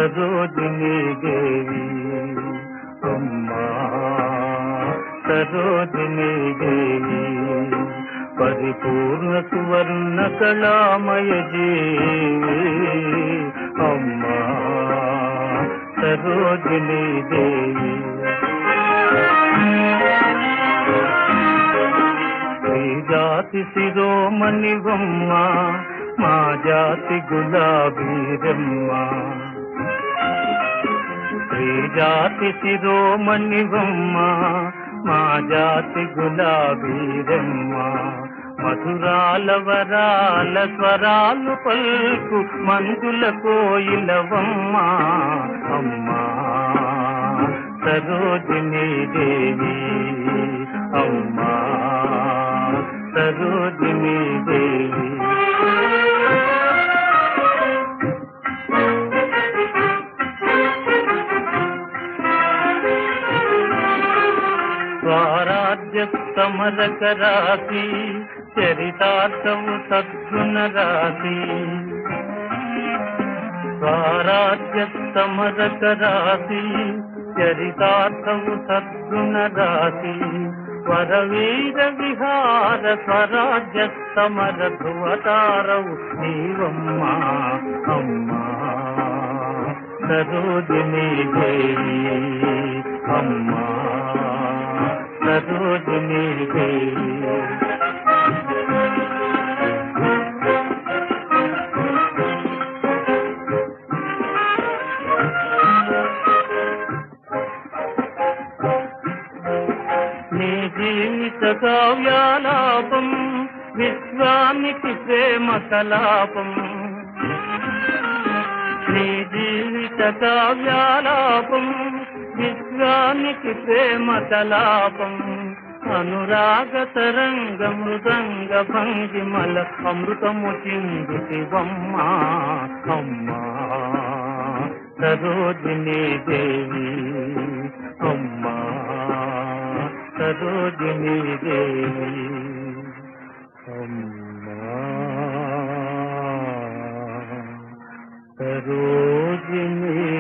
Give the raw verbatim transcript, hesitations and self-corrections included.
సరోజినీ దేవి అమ్మా సరోజినీ దేవి పరిపూర్ణ సువర్ణ కళామయ జీవి అమ్మా సరోజినీ దేవి శ్రీ జాతి శిరోమణివమ్మ మా జాతి గులాబీరమ్మ శ్రీ జాతి శిరోమణివమ్మ మా జాతి గులాబీరమ్మ మధురాల వరాల స్వరాలు పల్కు మంజుల కోయిలవమ్మ అమ్మా సరోజినీ దేవి అమ్మా సరోజినీ దేవి స్వరాజ్య సమరక రాశి చరితార్థము సద్గుణ రాశి స్వరాజ్య సమరక రాశి చరితార్థము సద్గుణ రాశి వరవీర విహార స్వరాజ్య సమర ధ్రువతారవు నీవమ్మా అమ్మా సరోజినీ దేవి అమ్మా సరోజినీ దేవి నీ జీవిత కావ్యాలాపం విశ్వానికి ప్రేమ కలాపం నీ జీవిత కావ్యాలాపం విశ్వానికి ప్రేమ కలాపం అనురాగ తరంగ మృదంగ భంగిమల అమృతము చిందుతివమ్మా అమ్మా సరోజినీ దేవి అమ్మా సరోజినీ దేవి అమ్మా సరోజినీ